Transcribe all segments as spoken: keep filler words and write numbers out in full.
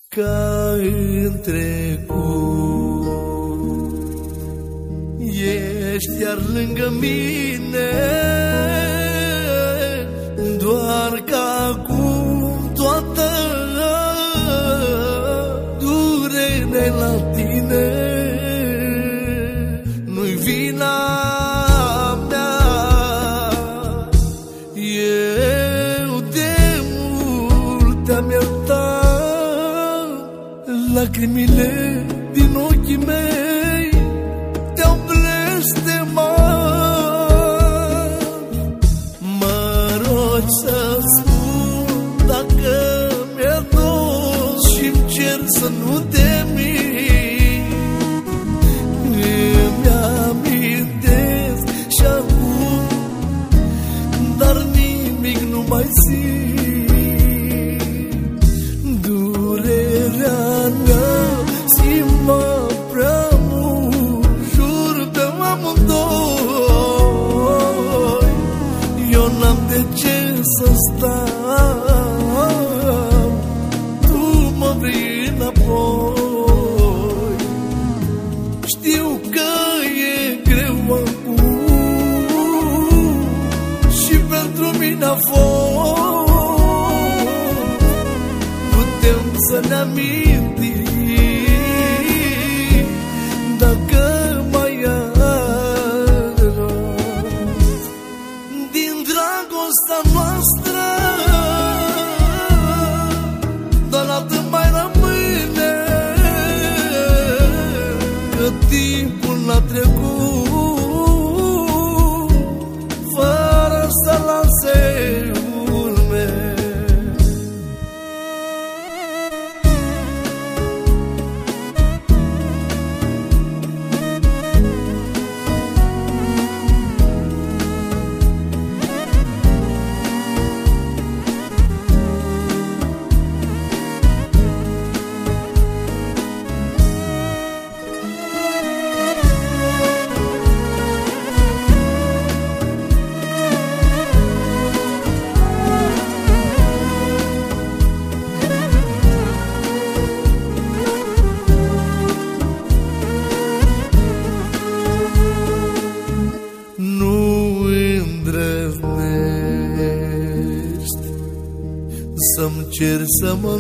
Ca în trecut ești iar lângă mine, doar că acum toată durerea la tine. Nu-i vina mea, eu de mult te-am iertat. Lacrimile din ochii mei te-au blestemat. Mă rog să spun dacă mi-e dor și-mi cer să nu te miri. Îmi amintesc și acum, dar nimic nu mai simt. Durerea mea simt-mă prea mult, jur pe amândoi. Eu n-am de ce să stau, tu mă vrei înapoi. Știu că e greu acum și pentru mine a fost. Putem să ne amintim dacă mai arăt din dragostea noastră. Doar atât mai rămâne, că timpul n-a trecut fără să lase urme. Să-mi cer să mă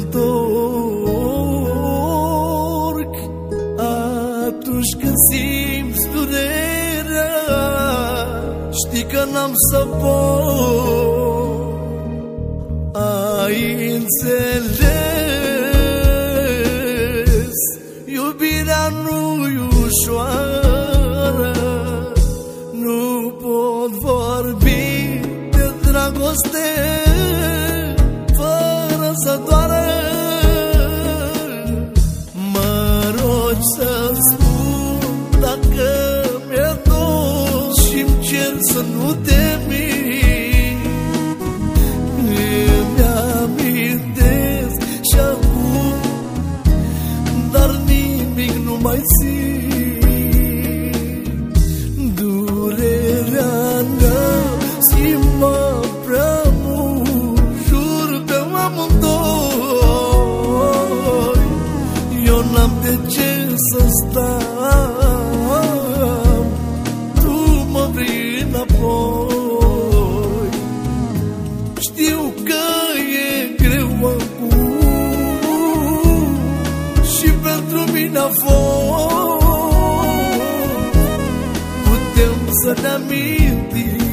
întorc atunci când simți durerea. Știi că n-am să pot. Ai înțeles, iubirea nu-i ușoară. Nu pot vorbi de dragoste să doară. Mă rog să spun dacă mi-e dor și-mi cer să nu te miri. Îmi amintesc și acum, dar nimic nu mai simt. Durerea mea simt-mă prea mult, jur pe amândoi. Eu n-am de ce să stau, tu mă vrei înapoi. Știu că e greu acum și pentru mine a fost. Putem să ne amintim